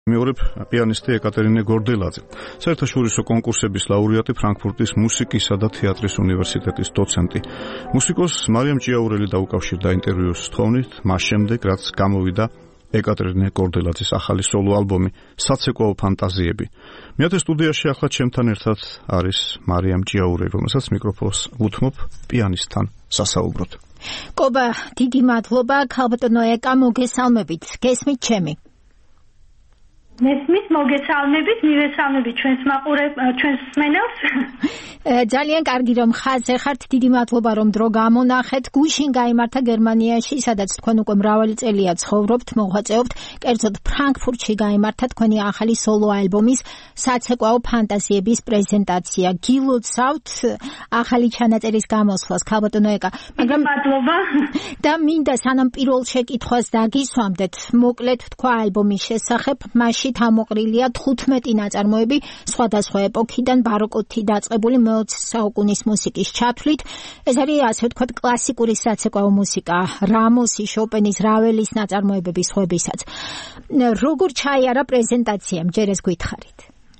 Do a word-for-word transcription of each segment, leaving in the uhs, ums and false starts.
მეორებ პიანისტი ეკატერინე გორდელაძე, საერთაშორისო კონკურსების ლაურეატი, ფრანკფურტის მუსიკისა და თეატრის უნივერსიტეტის დოცენტი. მუსიკოს მარიამ ჭიაურელი დაუკავშირდა ინტერვიუს თხოვნით, მას შემდეგ, რაც გამოვიდა ეკატერინე გორდელაძის ახალი სოლო ალბომი საცეკვაო ფანტაზიები. მეათე სტუდიაში ახლა ჩემთან ერთად არის მარიამ ჭიაურელი, რომელსაც მიკროფონს უთმობ პიანისტთან სასაუბროთ. კობა, დიდი მადლობა, ქალბატონო ეკა, მოგესალმებით, გესმით ჩემი? მესმის მოგესალმებით, მივესალმებით ჩვენს მაყურებ ჩვენს მსმენელს. ძალიან კარგი რომ ხაზზე ხართ, დიდი მადლობა რომ დრო გამონახეთ. გუშინ გაიმართა გერმანიაში, სადაც თქვენ უკვე მრავალი წელია ცხოვრობთ, მოღვაწეობთ, კერძოდ ფრანკფურტში გაიმართა თქვენი ახალი სოლო ალბომის საცეკვაო ფანტაზიების პრეზენტაცია. გილოცავთ ახალი ჩანაწერის გამოსვლას, ქალბატონო ეკა. მაგრამ მადლობა. და მინდა სანამ პირველ შეკითხვას დაგისვამდეთ, მოკლედ თქვა ალბომის შესახებ, მასში ამოყრილია თხუთმეტი ნაწარმოები სხვადასხვა ეპოქიდან ბაროკოთი დაწყებული მეოცე საუკუნის მუსიკის ჩათვლით. ეს არის ასე ვთქვათ კლასიკური საცეკვაო მუსიკა, რამოსი, შოპენის, რაველის ნაწარმოებების ხვებისაც. როგორ ჩაიარა პრეზენტაციამ, ჯერ ეს გითხარით?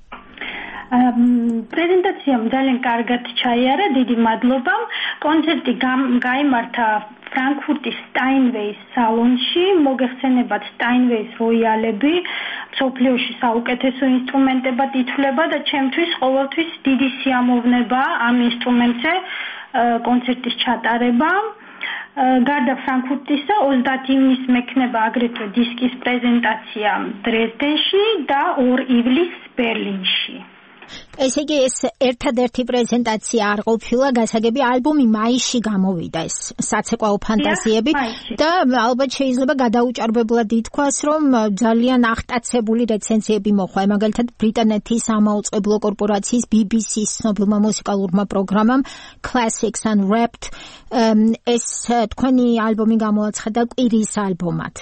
პრეზენტაციამ ძალიან კარგად ჩაიარა, დიდი მადლობა. კონცერტი გაიმართა ფრანკფურტის სტაინვეის სალონში, მოგეხსენებათ სტაინვეის როიალები, მსოფლიოში საუკეთესო ინსტრუმენტებად ითვლება და ჩემთვის ყოველთვის დიდი სიამოვნება ამ ინსტრუმენტზე კონცერტის ჩატარება. გარდა ფრანკფურტისა, ოცდაათი ივნისს მექნება აგრეთვე დისკის პრეზენტაცია დრეზდენში და ორი ივლისს ბერლინში. ესე იგი ეს ერთადერთი პრეზენტაცია არ ყოფილა, გასაგები ალბომი მაისში გამოვიდა, ეს საცეკვაო ფანტაზიები და ალბათ შეიძლება გადაუჭარბებლად ითქვას, რომ ძალიან აღტაცებული რეცენზიები მოჰყვა, მაგალითად ბრიტანეთის ამაუწყებლო კორპორაციის ბი ბი სის ცნობილმა მუსიკალურმა პროგრამამ Classics Unwrapped ეს თქვენი ალბომი გამოაცხადა კვირის ალბომად.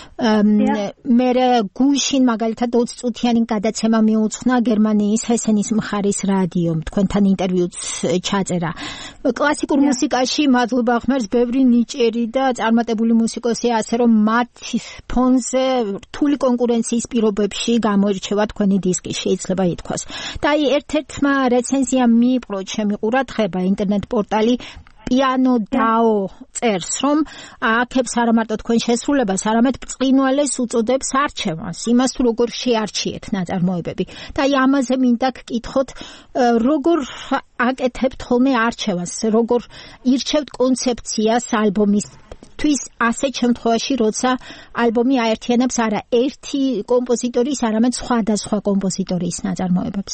მე გუშინ მაგალითად ოცი წუთიანი გადაცემა მიუძღვნა გერმანიის ჰესენის მხარის რადიომ, თქვენთან ინტერვიუც ჩაწერა. კლასიკურ მუსიკაში მადლობა ღმერთს ბევრი ნიჭიერი და წარმატებული მუსიკოსია, ასე რომ მათ ფონზე რთული კონკურენციის პირობებში გამოირჩევა თქვენი დისკი, შეიძლება ითქვას. და აი ერთ-ერთმა რეცენზიამ მიიპყრო ჩემი ყურადღება ინტერნეტ პორტალი Piano Dao წერს, რომ ააქებს არა მარტო თქვენ შესრულებას, არამედ ბრწყინვალეს უწოდებს არჩევანს, იმას თუ როგორ შეარჩიეთ ნაწარმოებები. და აი ამაზე მინდა გკითხოთ, როგორ აკეთებთ ხოლმე არჩევანს, როგორ ირჩევთ კონცეფციას ალბომის თვის ასეთ შემთხვევაში, როცა ალბომი აერთიანებს არა ერთი კომპოზიტორის, არამედ სხვადასხვა კომპოზიტორის ნაწარმოებებს.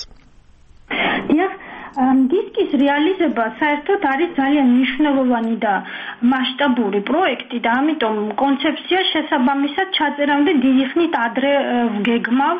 დიახ, დისკის რეალიზება საერთოდ არის ძალიან მნიშვნელოვანი და მასშტაბური პროექტი და ამიტომ კონცეფცია შესაბამისად ჩაწერამდე დიდი ხნით ადრე ვგეგმავ.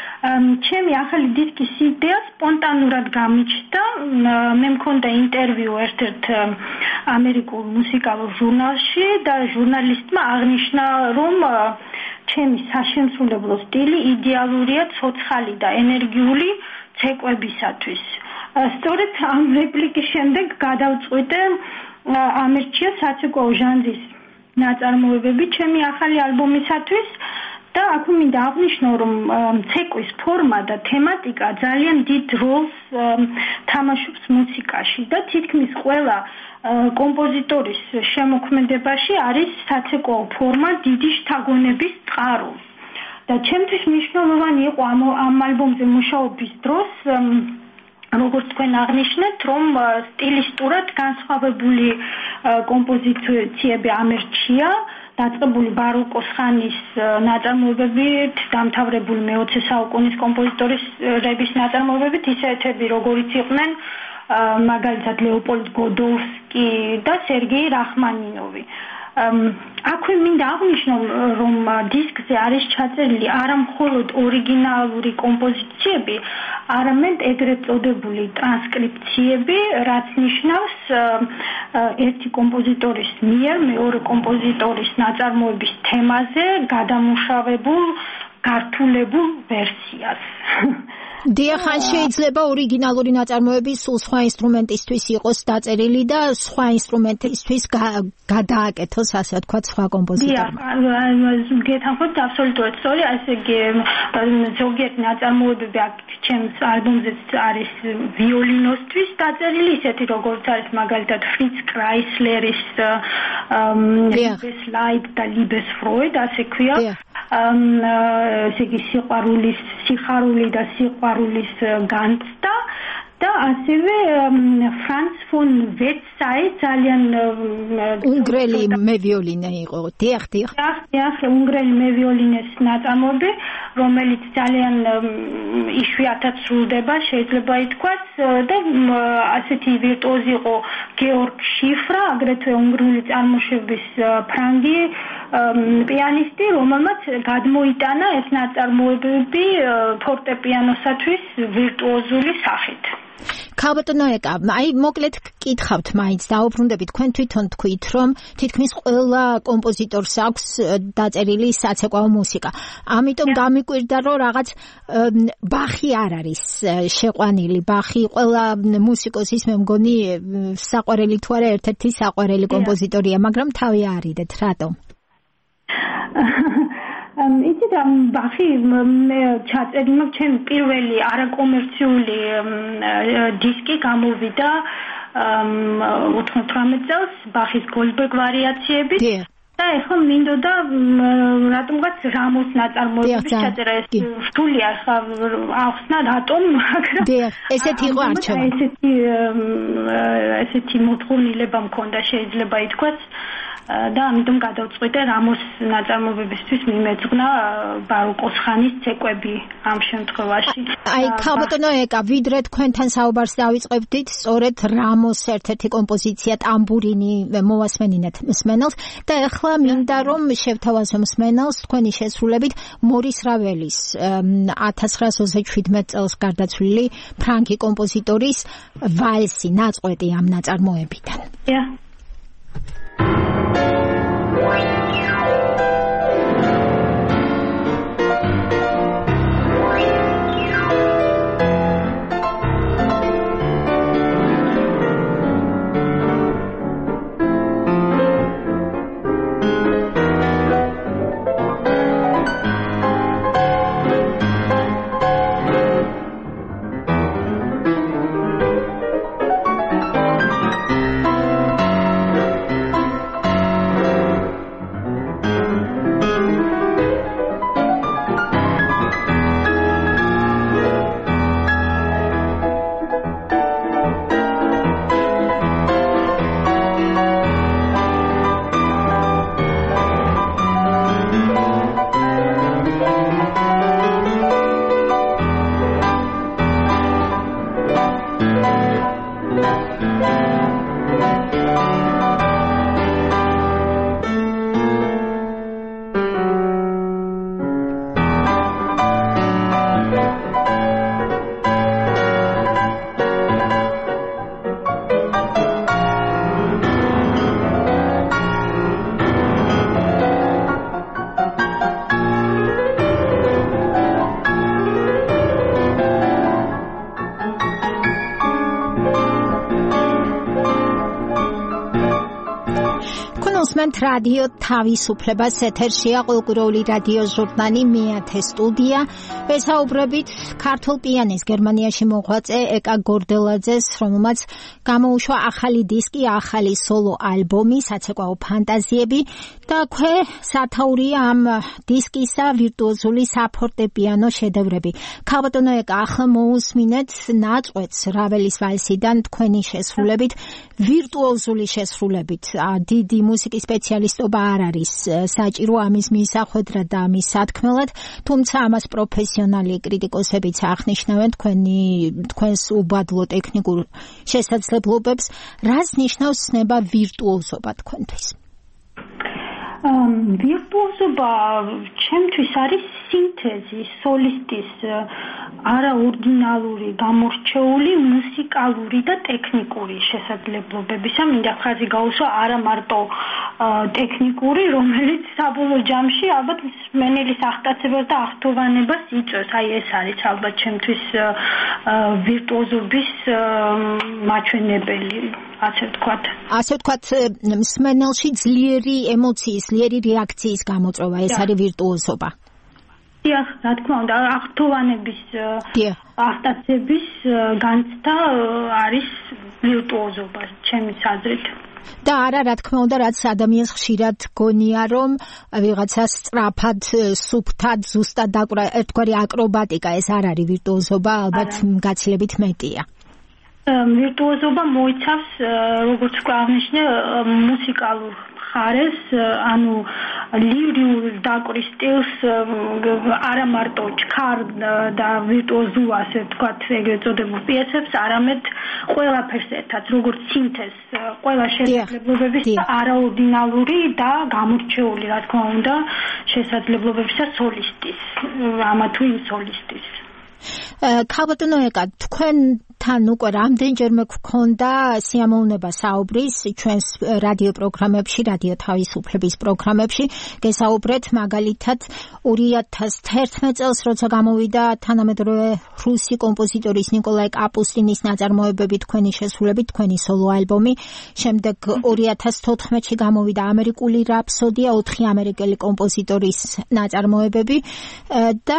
ჩემი ახალი დისკის იდეა სპონტანურად გამიჩნდა. მე მქონდა ინტერვიუ ერთ-ერთ ამერიკულ მუსიკალურ ჟურნალში და ჟურნალისტმა აღნიშნა, რომ ჩემი სასშემსრულებლო სტილი იდეალურია ცოცხალი და ენერგიული ცეკვებისათვის. სწორედ ამ რეპლიკის შემდეგ გადავწყვიტე ამერჩია საცეკვაო ჟანრის ნაწარმოებები ჩემი ახალი ალბომისათვის და აქვე მინდა აღნიშნო, რომ ცეკვის ფორმა და თემატიკა ძალიან დიდ როლს თამაშობს მუსიკაში და თითქმის ყველა კომპოზიტორის შემოქმედებაში არის საცეკვაო ფორმა დიდი შთაგონების წყარო. და ჩემთვის მნიშვნელოვანი იყო ამ ალბომზე მუშაობის დროს, როგორც თქვენ აღნიშნეთ, რომ სტილისტურად განსხვავებული კომპოზიციები ამერჩია, დაწყებული ბაროკოს ხანის ნაწარმოებებით, დამთავრებული მეოცე საუკუნის კომპოზიტორების ნაწარმოებებით, ისეთები, როგორიც იყვნენ მაგალითად ლეოპოლდ გოდოვსკი და სერგეი რახმანინოვი. აქვე მინდა აღნიშნო, რომ დისკზე არის ჩაწერილი არა მხოლოდ ორიგინალური კომპოზიციები, არამედ ეგრეთ წოდებული ტრანსკრიფციები, რაც ნიშნავს ერთი კომპოზიტორის მიერ მეორე კომპოზიტორის ნაწარმოების თემაზე გადამუშავებულ, გართულებულ ვერსიას. დიახ, ან შეიძლება ორიგინალური ნაწარმოები სულ სხვა ინსტრუმენტისთვის იყოს დაწერილი და სხვა ინსტრუმენტისთვის გადააკეთოს, ასე ვთქვათ, სხვა კომპოზიტორმა. დიახ, გეთანხმებით აბსოლუტურად სწორი, ასე იგი ზოგიერთ ნაწარმოებები აქ ჩემს ალბომზეც არის ვიოლინოსთვის დაწერილი, ისეთი როგორც არის მაგალითად ფრიც კრაისლერის Liebes Leid და Liebes Freud, ასე ქვია. ესე იგი სიყვარულის სიხარული და სიყვარულის განცდა და ასევე ფრანც ფონ ვეტსაი ძალიან უნგრელი მევიოლინე იყო. დიახ, დიახ. დიახ, უნგრელი მევიოლინეს ნაწარმოები, რომელიც ძალიან იშვიათად სრულდება, შეიძლება ითქვას და ასეთი ვირტუოზი იყო გეორგ შიფრა, აგრეთვე უნგრული წარმოშობის ფრანგი პიანისტი, რომელმაც გადმოიტანა ეს ნაწარმოებები ფორტეპიანოსათვის ვირტუოზული სახით. ქალბატონო ეკა, აი მოკლედ გკითხავთ მაინც, დაუბრუნდებით, თქვენ თვითონ თქვით, რომ თითქმის ყველა კომპოზიტორს აქვს დაწერილი საცეკვაო მუსიკა. ამიტომ გამიკვირდა, რომ რაღაც ბახი არ არის შეყვანილი. ბახი ყველა მუსიკოსის მე მგონი საყვარელი თუ არა ერთ-ერთი საყვარელი კომპოზიტორია, მაგრამ თავი არიდეთ, რატომ? იცით ამ ბახი მე ჩაწერდი, მაგრამ ჩემი პირველი არაკომერციული დისკი გამოვიდა ოთხმოცდაოთხ წელს ბახის გოლდბერგ ვარიაციები და ეხლა მინდოდა რატომღაც რამოს ნაწარმოებების ჩაწერა, ეს რთულია ხა ახსნა რატომ, მაგრამ ესეთი იყო არჩევა. ესეთი ესეთი მოთხოვნილება მქონდა, შეიძლება ითქვას. და ამიტომ გადავწყვიტე რამოს ნაწარმოებებისთვის მიმეძღვნა ბაროკოს ხანის ცეკვები ამ შემთხვევაში. აი, ქალბატონო ეკა, ვიდრე თქვენთან საუბარს დავიწყებდით, სწორედ რამოს ერთ-ერთი კომპოზიცია ტამბურინი მოვასმენინეთ მსმენელს და ეხლა მინდა რომ შევთავაზო მსმენელს თქვენი შესრულებით მორის რაველის ათას ცხრაასი ოცდაშვიდმეტ წელს გარდაცვლილი ფრანგი კომპოზიტორის ვალსი, ნაწყვეტი ამ ნაწარმოებიდან. Yeah. რადიო თავისუფლებას ეთერშია ყოველკვირეული რადიო ჟურნალი მეათე სტუდია. ვესაუბრებით ქართულ პიანის გერმანიაში მოღვაწე ეკა გორდელაძეს, რომელმაც გამოუშვა ახალი დისკი, ახალი სოლო ალბომი, საცეკვაო ფანტაზიები და ქვე სათაურია ამ დისკისა ვირტუოზული საფორტეპიანო შედევრები. ქალბატონო ეკა, ახლა მოусმინეთ ნაწყვეტს რაველის ვალსიდან თქვენი შესრულებით, ვირტუოზული შესრულებით. დიდი მუსიკის სპეციალისტობა არ არის საჭირო ამის მისახვედრად და ამის სათქმელად, თუმცა ამას პროფესიონალი კრიტიკოსებიც აღნიშნავენ თქვენი თქვენს უბადლო ტექნიკურ შესაძლებლობებს. რას ნიშნავს ცნება ვირტუოზობა თქვენთვის? ვირტუოზობა ჩემთვის არის სინთეზი სოლისტის არაორდინალური გამორჩეული მუსიკალური და ტექნიკური შესაძლებლობებისა. მინდა ხაზი გაუსვა არა მარტო ტექნიკური, რომელიც საბოლოო ჯამში ალბათ მსმენელის აღტაცებას და აღთოვანებას იწვევს. აი ეს არის ალბათ ჩემთვის ვირტუოზობის მაჩვენებელი. ასე ვთქვათ. ასე ვთქვათ, მსმენელში ძლიერი ემოციის, ძლიერი რეაქციის გამოწვევა, ეს არის ვირტუოზობა. დიახ, რა თქმა უნდა, აღთოვანების აღტაცების განცდა არის ვირტუოზობა, ჩემი აზრით. და არა, რა თქმა უნდა, რაც ადამიანს ხშირად გონია, რომ ვიღაცა სწრაფად, სუფთად, ზუსტად დაკვრა, ერთგვარი აკრობატიკა, ეს არ არის ვირტუოზობა, ალბათ გაცილებით მეტია. ვირტუოზობა მოიცავს, როგორც აღნიშნე, მუსიკალურ ხარეს, ანუ ლირიულ დაკვრის სტილს, არა მარტო ჩქარ და ვირტუოზულ, ასე ვთქვათ, ეგრეთ წოდებულ პიესებს, არამედ ყველაფერს ერთად, როგორც სინთეზს, ყველა შესაძლებლობების არაორდინალური და გამორჩეული, რა თქმა უნდა, შესაძლებლობებისა სოლისტის, ამა თუ იმ სოლისტის. ქალბატონო ეკა, თქვენთან უკვე რამდენჯერმე გქონდა სიამოვნება საუბრის ჩვენს რადიო პროგრამებში, რადიო თავისუფლების პროგრამებში, გესაუბრეთ მაგალითად ორი ათას თერთმეტ წელს, როცა გამოვიდა თანამედროვე რუსი კომპოზიტორის ნიკოლაი კაპუსტინის ნაწარმოებები, თქვენი შესრულებით, თქვენი სოლო ალბომი, შემდეგ ორი ათას თოთხმეტში გამოვიდა ამერიკული რაფსოდია, ოთხი ამერიკელი კომპოზიტორის ნაწარმოებები და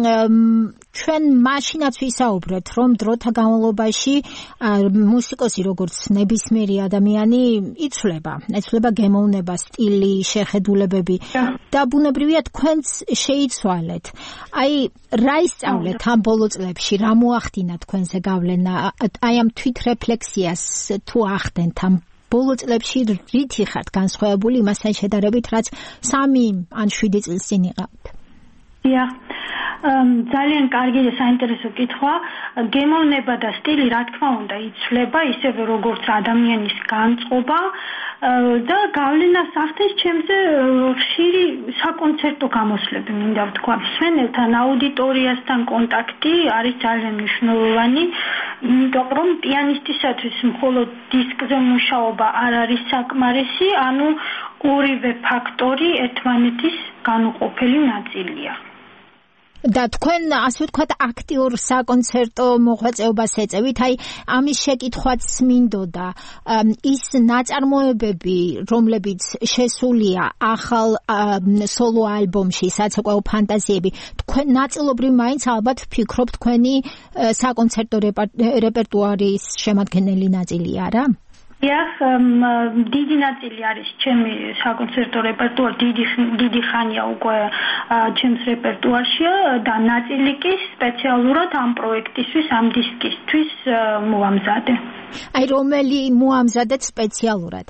ჩვენ მაშინაც ვისაუბრეთ, რომ დროთა განმავლობაში მუსიკოსი როგორც ნებისმიერი ადამიანი იცვლება, იცვლება გემოვნება, სტილი, შეხედულებები და ბუნებრივია თქვენც შეიცვალეთ. აი, რა ისწავლეთ ამ ბოლო წლებში, რა მოახდინა თქვენზე გავლენა, აი ამ თვითრეფლექსიას თუ ახდენთ ამ ბოლო წლებში რითი ხართ განსხვავებული იმასთან შედარებით, რაც სამი ან შვიდი წლის წინ იყავთ? დიახ. ძალიან კარგი და საინტერესო კითხვა. გემოვნება და სტილი, რა თქმა უნდა, იცვლება, ისევე როგორც ადამიანის განწყობა და გავლენას ახდენს ჩემზე ხშირი საკონცერტო გამოსვლები, მინდა ვთქვა. მსმენელთან, აუდიტორიასთან კონტაქტი არის ძალიან მნიშვნელოვანი, იმიტომ რომ პიანისტისათვის მხოლოდ დისკზე მუშაობა არ არის საკმარისი, ანუ ორივე ფაქტორი ერთმანეთის განუყოფელი ნაწილია. და თქვენ ასე ვთქვათ აქტიურ საკონცერტო მოღვაწეობას ეწევით, აი ამის შეკითხვაც მინდოდა, ის ნაწარმოებები, რომლებიც შესულია ახალ სოლო ალბომში, საცეკვაო ფანტაზიები, თქვენ ნაწილობრივ მაინც ალბათ ვფიქრობ თქვენი საკონცერტო რეპერტუარის შემადგენელი ნაწილია რა? დიახ, დიდი ნაწილი არის ჩემი საკონცერტო რეპერტუარი, დიდი დიდი ხანია უკვე ჩემს რეპერტუარშია და ნაწილი კი სპეციალურად ამ პროექტისთვის, ამ დისკისთვის მოამზადე. აი რომელი მოამზადეთ სპეციალურად?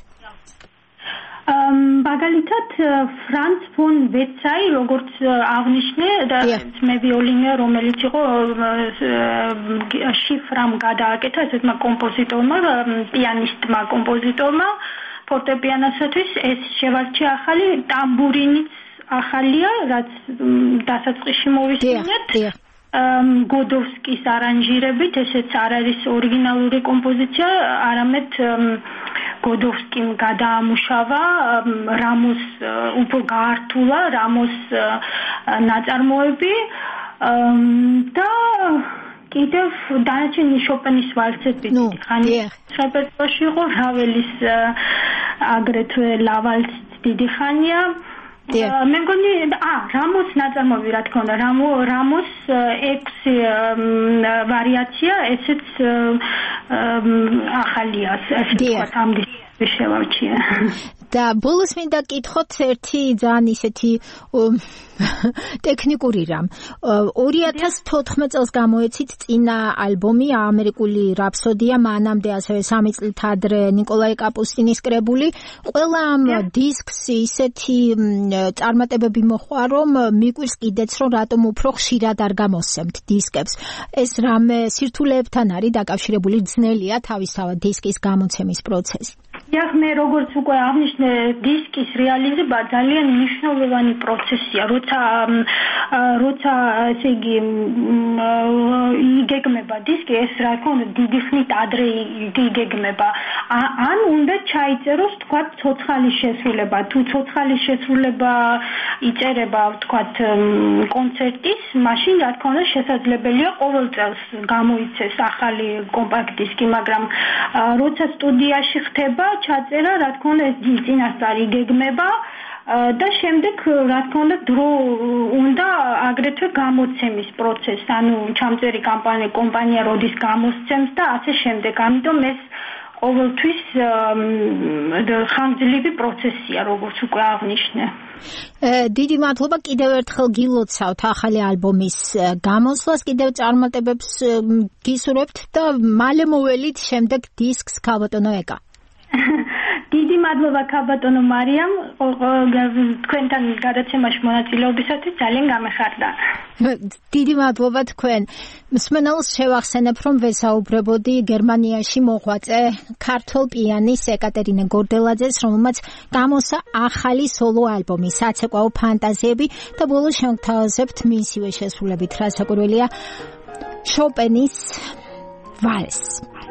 მაგალითად ფრანც ფონ ვეცაი, როგორც აღნიშნე და მე ვიოლინე, რომელიც იყო შიფრამ გადააკეთა ესეთმა კომპოზიტორმა, პიანისტმა კომპოზიტორმა ფორტეპიანოსათვის, ეს შევარჩია ახალი, ტამბურინიც ახალია, რაც დასაწყისში მოვისმინეთ. გოდოვსკის არანჟირებით, ესეც არ არის ორიგინალური კომპოზიცია, არამედ გოდოვსკიმ გადაამუშავა, რამოს უფრო გაართულა, რამოს ნაწარმოები და კიდევ დანარჩენი შოპენის ვალსები ხანი რეპერტუარში იყო, რაველის აგრეთვე ლავალს დიდი ხანია. მე მგონი, ა, რამოს ნაწარმოები, რა თქმა უნდა, რამო რამოს ექვსი ვარიაცია, ესეც ახალია, ასე ვთქვათ, ამ დისკში შევარჩია. და ბოლოს მინდა კითხოთ ერთი ძალიან ისეთი ტექნიკური რამ. ორი ათას თოთხმეტ წელს გამოეცით წინა ალბომი ამერიკული რაფსოდია, მანამდე ასევე სამი წლით ადრე ნიკოლაი კაპუსტინის კრებული. ყველა ამ დისკს ისეთი წარმატებები მოჰყვა, რომ მიკვირს კიდეც, რომ რატომ უფრო ხშირად არ გამოსცემთ დისკებს. ეს რამე სირთულეებთან არის დაკავშირებული, ძნელია თავისთავად დისკის გამოცემის პროცესი? Iar me როგორც უკვე აღნიშნე, დისკის რეალიზება ძალიან მნიშვნელოვანი პროცესია, როცა როცა ესე იგი იგეგმება დისკი, ეს რა თქმა უნდა დიდი ხნით ადრე იგეგმება. ან უნდა ჩაიწეროს თქვა ცოცხალის შესრულება, თუ ცოცხალის შესრულება იწერება თქვა კონცერტის, მაშინ რა თქმა უნდა შესაძლებელია ყოველ წელს გამოიცეს ახალი კომპაქტ დისკი, მაგრამ როცა სტუდიაში ხდება ჩაწერა, რა თქმა უნდა, ეს წინასწარ იგეგმება და შემდეგ, რა თქმა უნდა, დრო უნდა აგრეთვე გამოცემის პროცესი, ანუ ჩამწერი კამპანია, კომპანია როდის გამოსცემს და ასე შემდეგ. ამიტომ ეს ყოველთვის ხანგრძლივი პროცესია, როგორც უკვე აღნიშნე. დიდი მადლობა, კიდევ ერთხელ გილოცავთ ახალი ალბომის გამოსვლას, კიდევ წარმატებებს გისურვებთ და მალე მოველით შემდეგ დისკს ქალბატონო ეკა. დიდი მადლობა ქალბატონო მარიამ, თქვენთან გადაცემაში მონაწილეობისათვის ძალიან გამეხარდა. დიდი მადლობა თქვენ. მსმენელს შევახსენებ, რომ ვესაუბრებოდი გერმანიაში მოღვაწე ქართველ პიანის ეკატერინე გორდელაძეს, რომელმაც გამოსცა ახალი სოლო ალბომი საცეკვაო ფანტაზიები და ბოლოს შევთავაზებთ მისივე შესრულებით, რა საკვირველია, შოპენის ვალს.